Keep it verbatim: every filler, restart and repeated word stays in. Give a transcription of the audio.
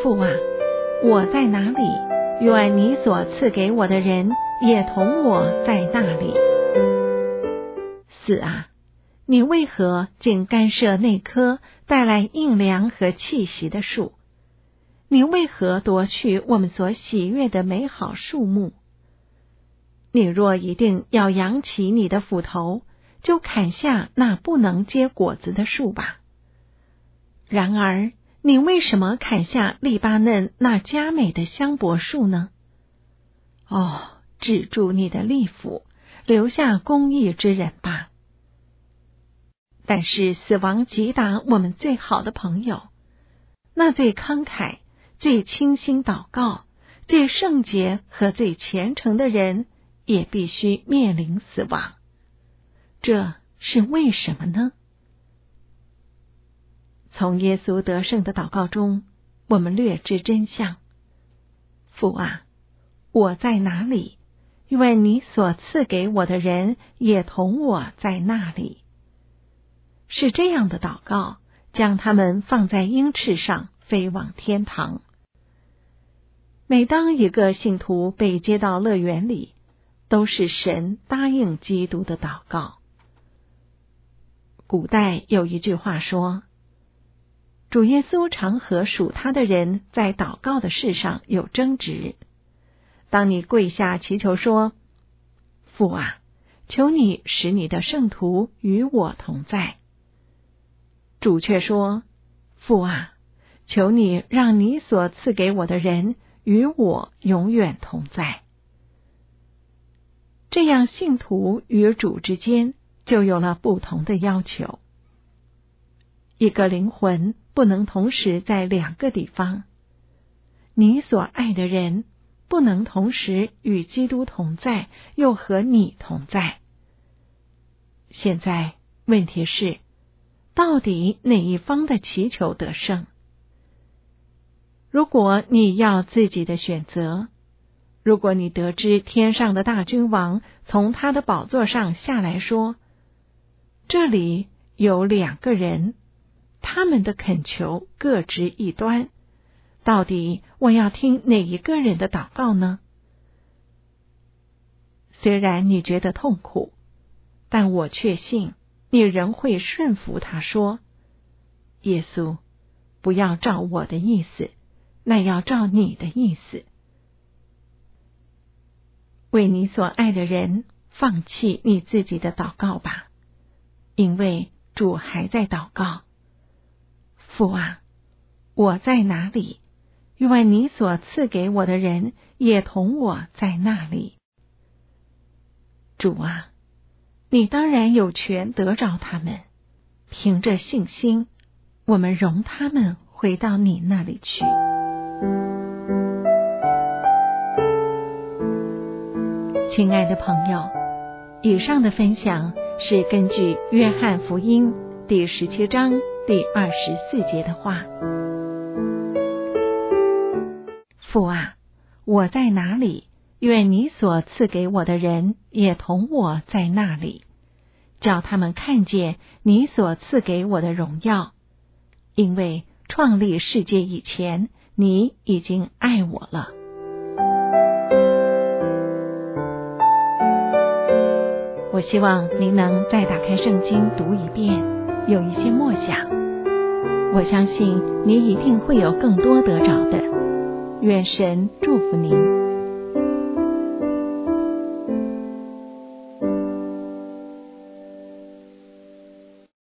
父啊，我在哪里，愿你所赐给我的人也同我在那里。死啊，你为何竟干涉那棵带来应粮和气息的树？你为何夺去我们所喜悦的美好树木？你若一定要扬起你的斧头，就砍下那不能结果子的树吧。然而，你为什么砍下利巴嫩那佳美的香柏树呢？哦，止住你的利斧，留下公义之人吧。但是死亡击打我们最好的朋友，那最慷慨、最倾心祷告、最圣洁和最虔诚的人，也必须面临死亡。这是为什么呢？从耶稣得胜的祷告中，我们略知真相。父啊，我在哪里，愿你所赐给我的人也同我在那里。是这样的祷告，将他们放在鹰翅上，飞往天堂。每当一个信徒被接到乐园里，都是神答应基督的祷告。古代有一句话说，主耶稣常和属他的人在祷告的事上有争执。当你跪下祈求说，父啊，求你使你的圣徒与我同在，主却说，父啊，求你让你所赐给我的人与我永远同在。这样信徒与主之间就有了不同的要求。一个灵魂不能同时在两个地方，你所爱的人不能同时与基督同在，又和你同在。现在问题是，到底哪一方的祈求得胜？如果你要自己的选择，如果你得知天上的大君王从他的宝座上下来说，这里有两个人，他们的恳求各执一端，到底我要听哪一个人的祷告呢？虽然你觉得痛苦，但我确信你仍会顺服他说，耶稣，不要照我的意思，那要照你的意思。为你所爱的人放弃你自己的祷告吧，因为主还在祷告。父啊，我在哪里，愿你所赐给我的人也同我在那里。主啊，你当然有权得着他们，凭着信心，我们容他们回到你那里去。亲爱的朋友，以上的分享是根据约翰福音第十七章第二十四节的话。父啊，我在哪里，愿你所赐给我的人也同我在那里，叫他们看见你所赐给我的荣耀，因为创立世界以前，你已经爱我了。我希望您能再打开圣经读一遍，有一些默想。我相信你一定会有更多得着的。愿神祝福您。